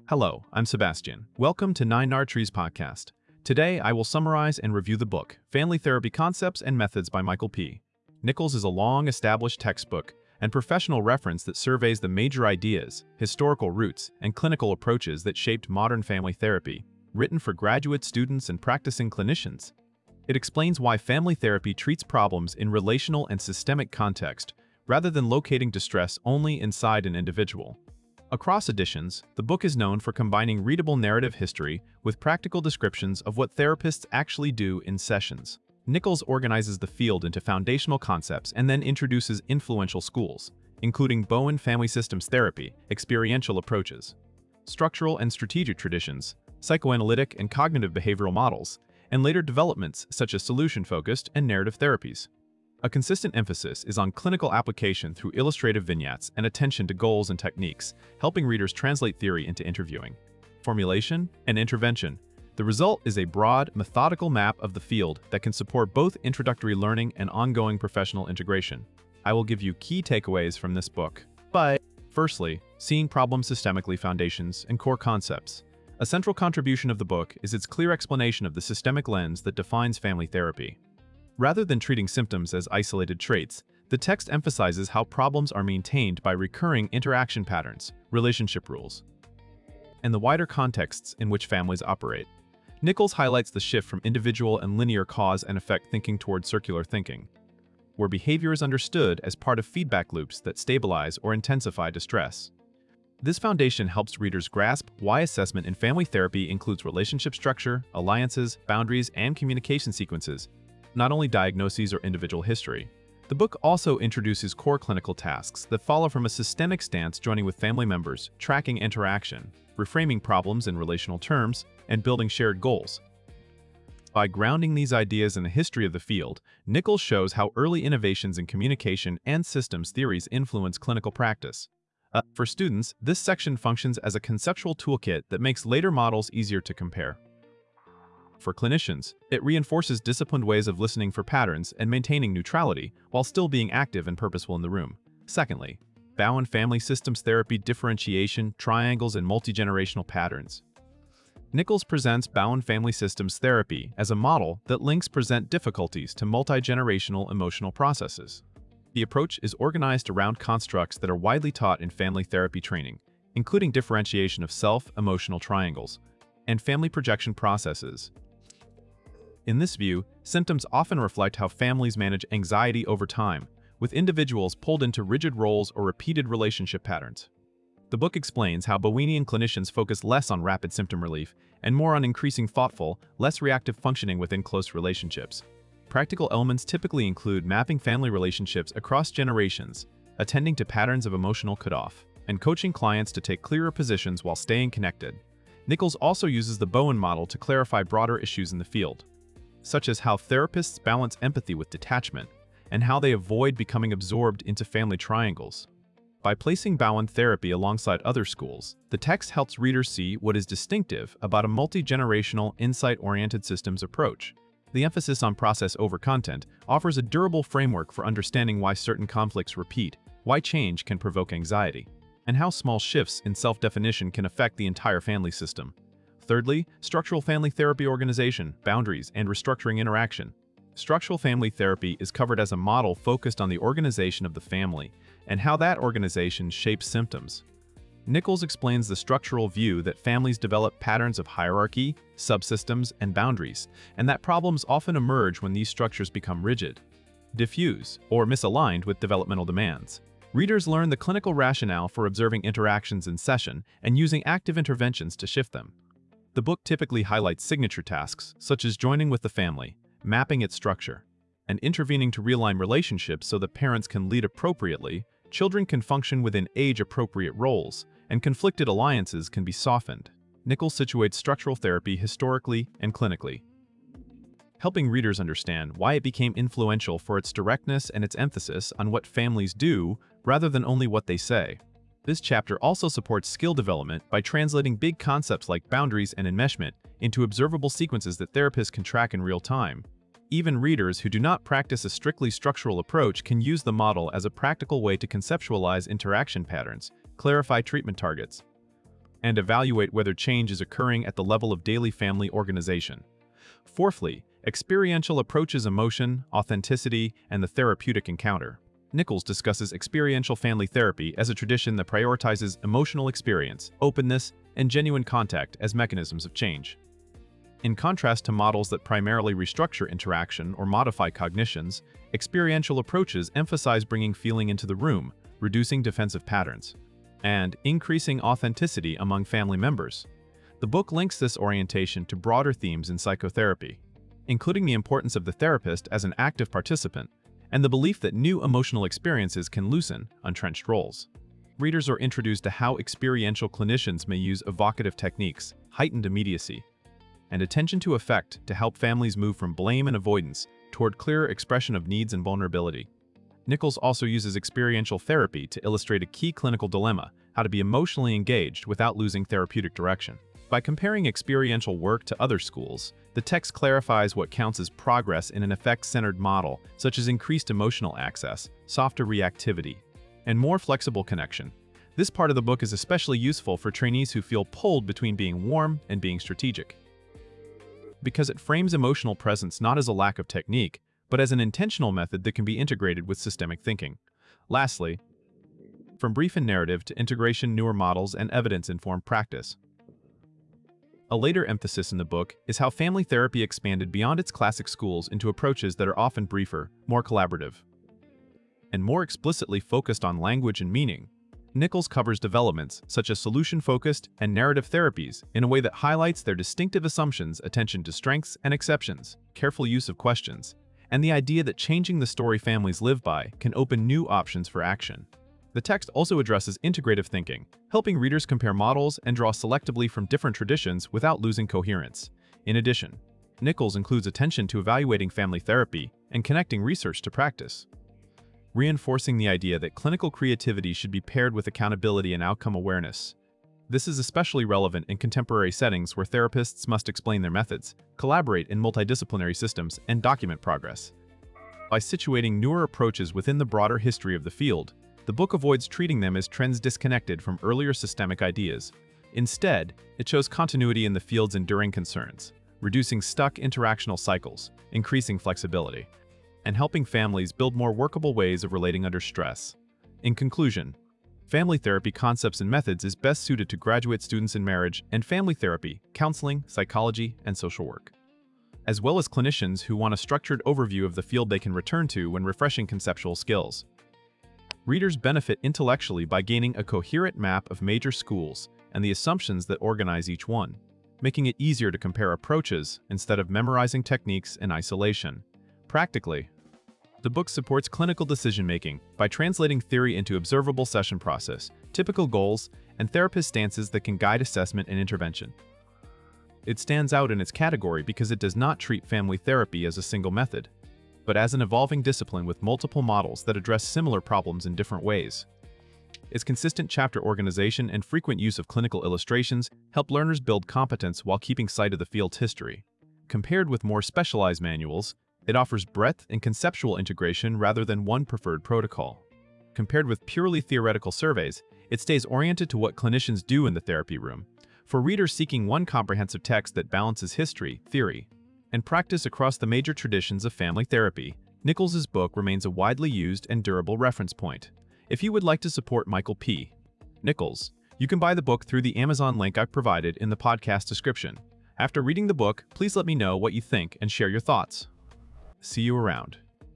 Hello, I'm Sebastian. Welcome to Nine Nard Trees Podcast. Today, I will summarize and review the book, Family Therapy Concepts and Methods by Michael P. Nichols is a long-established textbook and professional reference that surveys the major ideas, historical roots, and clinical approaches that shaped modern family therapy, written for graduate students and practicing clinicians. It explains why family therapy treats problems in relational and systemic context, rather than locating distress only inside an individual. Across editions, the book is known for combining readable narrative history with practical descriptions of what therapists actually do in sessions. Nichols organizes the field into foundational concepts and then introduces influential schools, including Bowen Family Systems Therapy, experiential approaches, structural and strategic traditions, psychoanalytic and cognitive behavioral models, and later developments such as solution-focused and narrative therapies. A consistent emphasis is on clinical application through illustrative vignettes and attention to goals and techniques, helping readers translate theory into interviewing, formulation, and intervention. The result is a broad, methodical map of the field that can support both introductory learning and ongoing professional integration. I will give you key takeaways from this book. But, firstly, seeing problems systemically, foundations, and core concepts. A central contribution of the book is its clear explanation of the systemic lens that defines family therapy. Rather than treating symptoms as isolated traits, the text emphasizes how problems are maintained by recurring interaction patterns, relationship rules, and the wider contexts in which families operate. Nichols highlights the shift from individual and linear cause and effect thinking toward circular thinking, where behavior is understood as part of feedback loops that stabilize or intensify distress. This foundation helps readers grasp why assessment in family therapy includes relationship structure, alliances, boundaries, and communication sequences, not only diagnoses or individual history. The book also introduces core clinical tasks that follow from a systemic stance, joining with family members, tracking interaction, reframing problems in relational terms, and building shared goals. By grounding these ideas in the history of the field, Nichols shows how early innovations in communication and systems theories influence clinical practice. For students, this section functions as a conceptual toolkit that makes later models easier to compare. For clinicians, it reinforces disciplined ways of listening for patterns and maintaining neutrality while still being active and purposeful in the room. Secondly, Bowen Family Systems Therapy differentiation, triangles, and multi-generational patterns. Nichols presents Bowen Family Systems Therapy as a model that links present difficulties to multi-generational emotional processes. The approach is organized around constructs that are widely taught in family therapy training, including differentiation of self-emotional triangles and family projection processes. In this view, symptoms often reflect how families manage anxiety over time, with individuals pulled into rigid roles or repeated relationship patterns. The book explains how Bowenian clinicians focus less on rapid symptom relief and more on increasing thoughtful, less reactive functioning within close relationships. Practical elements typically include mapping family relationships across generations, attending to patterns of emotional cutoff, and coaching clients to take clearer positions while staying connected. Nichols also uses the Bowen model to clarify broader issues in the field, such as how therapists balance empathy with detachment, and how they avoid becoming absorbed into family triangles. By placing Bowen therapy alongside other schools, the text helps readers see what is distinctive about a multi-generational, insight-oriented systems approach. The emphasis on process over content offers a durable framework for understanding why certain conflicts repeat, why change can provoke anxiety, and how small shifts in self-definition can affect the entire family system. Thirdly, structural family therapy organization, boundaries, and restructuring interaction. Structural family therapy is covered as a model focused on the organization of the family and how that organization shapes symptoms. Nichols explains the structural view that families develop patterns of hierarchy, subsystems, and boundaries, and that problems often emerge when these structures become rigid, diffuse, or misaligned with developmental demands. Readers learn the clinical rationale for observing interactions in session and using active interventions to shift them. The book typically highlights signature tasks, such as joining with the family, mapping its structure, and intervening to realign relationships so that parents can lead appropriately, children can function within age-appropriate roles, and conflicted alliances can be softened. Nichols situates structural therapy historically and clinically, helping readers understand why it became influential for its directness and its emphasis on what families do rather than only what they say. This chapter also supports skill development by translating big concepts like boundaries and enmeshment into observable sequences that therapists can track in real time. Even readers who do not practice a strictly structural approach can use the model as a practical way to conceptualize interaction patterns, clarify treatment targets, and evaluate whether change is occurring at the level of daily family organization. Fourthly, experiential approaches emotion, authenticity, and the therapeutic encounter. Nichols discusses experiential family therapy as a tradition that prioritizes emotional experience, openness, and genuine contact as mechanisms of change. In contrast to models that primarily restructure interaction or modify cognitions, experiential approaches emphasize bringing feeling into the room, reducing defensive patterns, and increasing authenticity among family members. The book links this orientation to broader themes in psychotherapy, including the importance of the therapist as an active participant and the belief that new emotional experiences can loosen entrenched roles. Readers are introduced to how experiential clinicians may use evocative techniques, heightened immediacy, and attention to effect to help families move from blame and avoidance toward clearer expression of needs and vulnerability. Nichols also uses experiential therapy to illustrate a key clinical dilemma: how to be emotionally engaged without losing therapeutic direction. By comparing experiential work to other schools, the text clarifies what counts as progress in an effect-centered model, such as increased emotional access, softer reactivity, and more flexible connection. This part of the book is especially useful for trainees who feel pulled between being warm and being strategic, because it frames emotional presence not as a lack of technique, but as an intentional method that can be integrated with systemic thinking. Lastly, from brief and narrative to integration, newer models, and evidence-informed practice. A later emphasis in the book is how family therapy expanded beyond its classic schools into approaches that are often briefer, more collaborative, and more explicitly focused on language and meaning. Nichols covers developments such as solution-focused and narrative therapies in a way that highlights their distinctive assumptions, attention to strengths and exceptions, careful use of questions, and the idea that changing the story families live by can open new options for action. The text also addresses integrative thinking, helping readers compare models and draw selectively from different traditions without losing coherence. In addition, Nichols includes attention to evaluating family therapy and connecting research to practice, reinforcing the idea that clinical creativity should be paired with accountability and outcome awareness. This is especially relevant in contemporary settings where therapists must explain their methods, collaborate in multidisciplinary systems, and document progress. By situating newer approaches within the broader history of the field, the book avoids treating them as trends disconnected from earlier systemic ideas. Instead, it shows continuity in the field's enduring concerns, reducing stuck interactional cycles, increasing flexibility, and helping families build more workable ways of relating under stress. In conclusion, Family Therapy Concepts and Methods is best suited to graduate students in marriage and family therapy, counseling, psychology, and social work, as well as clinicians who want a structured overview of the field they can return to when refreshing conceptual skills. Readers benefit intellectually by gaining a coherent map of major schools and the assumptions that organize each one, making it easier to compare approaches instead of memorizing techniques in isolation. Practically, the book supports clinical decision-making by translating theory into observable session process, typical goals, and therapist stances that can guide assessment and intervention. It stands out in its category because it does not treat family therapy as a single method, but as an evolving discipline with multiple models that address similar problems in different ways. Its consistent chapter organization and frequent use of clinical illustrations help learners build competence while keeping sight of the field's history. Compared with more specialized manuals, it offers breadth and conceptual integration rather than one preferred protocol. Compared with purely theoretical surveys, it stays oriented to what clinicians do in the therapy room. For readers seeking one comprehensive text that balances history, theory, and practice across the major traditions of family therapy, Nichols' book remains a widely used and durable reference point. If you would like to support Michael P. Nichols, you can buy the book through the Amazon link I've provided in the podcast description. After reading the book, please let me know what you think and share your thoughts. See you around.